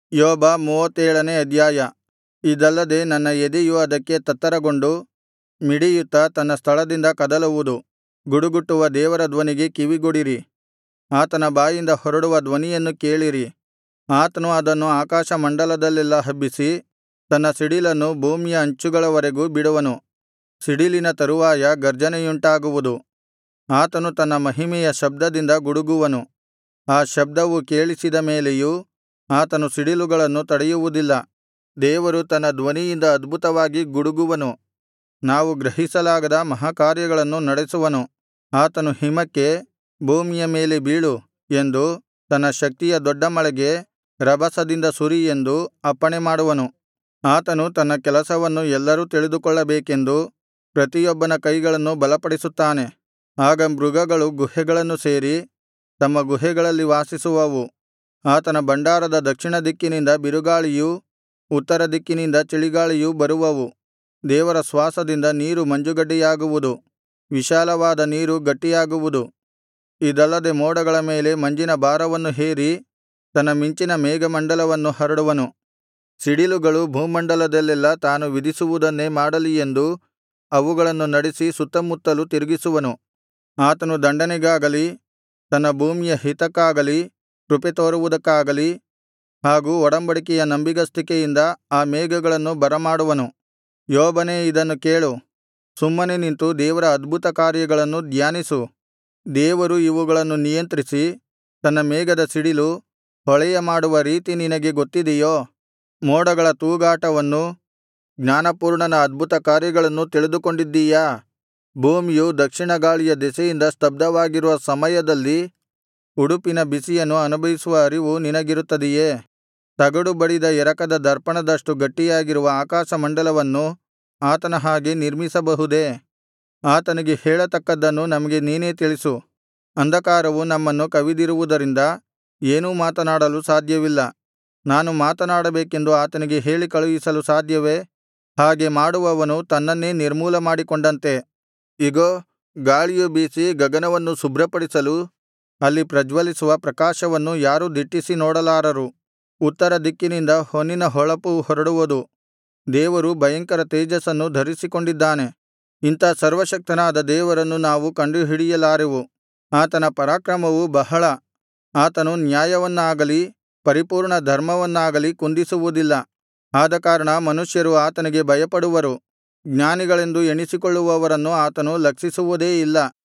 ಯೋಬ 37ನೇ ಅಧ್ಯಾಯ. ಇದಲ್ಲದೆ ನನ್ನ ಎದೆಯು ಅದಕ್ಕೆ ತತ್ತರಗೊಂಡು ಮಿಡಿಯುತ್ತಾ ತನ್ನ ಸ್ಥಳದಿಂದ ಕದಲುವುದು. ಗುಡುಗುಟ್ಟುವ ದೇವರ ಧ್ವನಿಗೆ ಕಿವಿಗೊಡಿರಿ. ಆತನ ಬಾಯಿಂದ ಹೊರಡುವ ಧ್ವನಿಯನ್ನು ಕೇಳಿರಿ. ಆತನು ಅದನ್ನು ಆಕಾಶಮಂಡಲದಲ್ಲೆಲ್ಲಾ ಹಬ್ಬಿಸಿ ತನ್ನ ಸಿಡಿಲನ್ನು ಭೂಮಿಯ ಅಂಚುಗಳವರೆಗೂ ಬಿಡುವನು. ಸಿಡಿಲಿನ ತರುವಾಯ ಗರ್ಜನೆಯುಂಟಾಗುವುದು. ಆತನು ತನ್ನ ಮಹಿಮೆಯ ಶಬ್ದದಿಂದ ಗುಡುಗುವನು. ಆ ಶಬ್ದವು ಕೇಳಿಸಿದ ಮೇಲೆಯೂ ಆತನು ಸಿಡಿಲುಗಳನ್ನು ತಡೆಯುವುದಿಲ್ಲ. ದೇವರು ತನ್ನ ಧ್ವನಿಯಿಂದ ಅದ್ಭುತವಾಗಿ ಗುಡುಗುವನು. ನಾವು ಗ್ರಹಿಸಲಾಗದ ಮಹಾಕಾರ್ಯಗಳನ್ನು ನಡೆಸುವನು. ಆತನು ಹಿಮಕ್ಕೆ, ಭೂಮಿಯ ಮೇಲೆ ಬೀಳು ಎಂದು, ತನ್ನ ಶಕ್ತಿಯ ದೊಡ್ಡ ಮಳೆಗೆ, ರಭಸದಿಂದ ಸುರಿ ಎಂದು ಅಪ್ಪಣೆಮಾಡುವನು. ಆತನು ತನ್ನ ಕೆಲಸವನ್ನು ಎಲ್ಲರೂ ತಿಳಿದುಕೊಳ್ಳಬೇಕೆಂದು ಪ್ರತಿಯೊಬ್ಬನ ಕೈಗಳನ್ನು ಬಲಪಡಿಸುತ್ತಾನೆ. ಆಗ ಮೃಗಗಳು ಗುಹೆಗಳನ್ನು ಸೇರಿ ತಮ್ಮ ಗುಹೆಗಳಲ್ಲಿ ವಾಸಿಸುವವು. ಆತನ ಭಂಡಾರದ ದಕ್ಷಿಣ ದಿಕ್ಕಿನಿಂದ ಬಿರುಗಾಳಿಯೂ ಉತ್ತರ ದಿಕ್ಕಿನಿಂದ ಚಳಿಗಾಳಿಯೂ ಬರುವವು. ದೇವರ ಶ್ವಾಸದಿಂದ ನೀರು ಮಂಜುಗಡ್ಡೆಯಾಗುವುದು, ವಿಶಾಲವಾದ ನೀರು ಗಟ್ಟಿಯಾಗುವುದು. ಇದಲ್ಲದೆ ಮೋಡಗಳ ಮೇಲೆ ಮಂಜಿನ ಭಾರವನ್ನು ಹೇರಿ ತನ್ನ ಮಿಂಚಿನ ಮೇಘಮಂಡಲವನ್ನು ಹರಡುವನು. ಸಿಡಿಲುಗಳು ಭೂಮಂಡಲದಲ್ಲೆಲ್ಲಾ ತಾನು ವಿಧಿಸುವುದನ್ನೇ ಮಾಡಲಿ ಎಂದು ಅವುಗಳನ್ನು ನಡೆಸಿ ಸುತ್ತಮುತ್ತಲು ತಿರುಗಿಸುವನು. ಆತನು ದಂಡನೆಗಾಗಲಿ ತನ್ನ ಭೂಮಿಯ ಹಿತಕ್ಕಾಗಲಿ ಕೃಪೆ ತೋರುವುದಕ್ಕಾಗಲಿ ಹಾಗೂ ಒಡಂಬಡಿಕೆಯ ನಂಬಿಗಸ್ತಿಕೆಯಿಂದ ಆ ಮೇಘಗಳನ್ನು ಬರಮಾಡುವನು. ಯೋಬನೇ, ಇದನ್ನು ಕೇಳು. ಸುಮ್ಮನೆ ನಿಂತು ದೇವರ ಅದ್ಭುತ ಕಾರ್ಯಗಳನ್ನು ಧ್ಯಾನಿಸು. ದೇವರು ಇವುಗಳನ್ನು ನಿಯಂತ್ರಿಸಿ ತನ್ನ ಮೇಘದ ಸಿಡಿಲು ಹೊಳೆಯ ಮಾಡುವ ರೀತಿ ನಿನಗೆ ಗೊತ್ತಿದೆಯೋ? ಮೋಡಗಳ ತೂಗಾಟವನ್ನೂ ಜ್ಞಾನಪೂರ್ಣನ ಅದ್ಭುತ ಕಾರ್ಯಗಳನ್ನೂ ತಿಳಿದುಕೊಂಡಿದ್ದೀಯಾ? ಭೂಮಿಯು ದಕ್ಷಿಣ ಗಾಳಿಯ ದೆಸೆಯಿಂದ ಸ್ತಬ್ಧವಾಗಿರುವ ಸಮಯದಲ್ಲಿ ಉಡುಪಿನ ಬಿಸಿಯನ್ನು ಅನುಭವಿಸುವ ಅರಿವು ನಿನಗಿರುತ್ತದೆಯೇ? ತಗಡು ಬಡಿದ ಎರಕದ ದರ್ಪಣದಷ್ಟು ಗಟ್ಟಿಯಾಗಿರುವ ಆಕಾಶಮಂಡಲವನ್ನು ಆತನ ಹಾಗೆ ನಿರ್ಮಿಸಬಹುದೇ? ಆತನಿಗೆ ಹೇಳತಕ್ಕದ್ದನ್ನು ನಮಗೆ ನೀನೇ ತಿಳಿಸು. ಅಂಧಕಾರವು ನಮ್ಮನ್ನು ಕವಿದಿರುವುದರಿಂದ ಏನೂ ಮಾತನಾಡಲು ಸಾಧ್ಯವಿಲ್ಲ. ನಾನು ಮಾತನಾಡಬೇಕೆಂದು ಆತನಿಗೆ ಹೇಳಿ ಕಳುಹಿಸಲು ಸಾಧ್ಯವೇ? ಹಾಗೆ ಮಾಡುವವನು ತನ್ನನ್ನೇ ನಿರ್ಮೂಲ ಮಾಡಿಕೊಂಡಂತೆ. ಇಗೋ, ಗಾಳಿಯು ಬೀಸಿ ಗಗನವನ್ನು ಶುಭ್ರಪಡಿಸಲು ಅಲ್ಲಿ ಪ್ರಜ್ವಲಿಸುವ ಪ್ರಕಾಶವನ್ನು ಯಾರೂ ದಿಟ್ಟಿಸಿ ನೋಡಲಾರರು. ಉತ್ತರ ದಿಕ್ಕಿನಿಂದ ಹೊನ್ನಿನ ಹೊಳಪು ಹೊರಡುವುದು. ದೇವರು ಭಯಂಕರ ತೇಜಸ್ಸನ್ನು ಧರಿಸಿಕೊಂಡಿದ್ದಾನೆ. ಇಂಥ ಸರ್ವಶಕ್ತನಾದ ದೇವರನ್ನು ನಾವು ಕಂಡುಹಿಡಿಯಲಾರೆವು. ಆತನ ಪರಾಕ್ರಮವು ಬಹಳ. ಆತನು ನ್ಯಾಯವನ್ನಾಗಲಿ ಪರಿಪೂರ್ಣ ಧರ್ಮವನ್ನಾಗಲಿ ಕುಂದಿಸುವುದಿಲ್ಲ. ಆದಕಾರಣ ಮನುಷ್ಯರು ಆತನಿಗೆ ಭಯಪಡುವರು. ಜ್ಞಾನಿಗಳೆಂದು ಎಣಿಸಿಕೊಳ್ಳುವವರನ್ನು ಆತನು ಲಕ್ಷಿಸುವುದೇ ಇಲ್ಲ.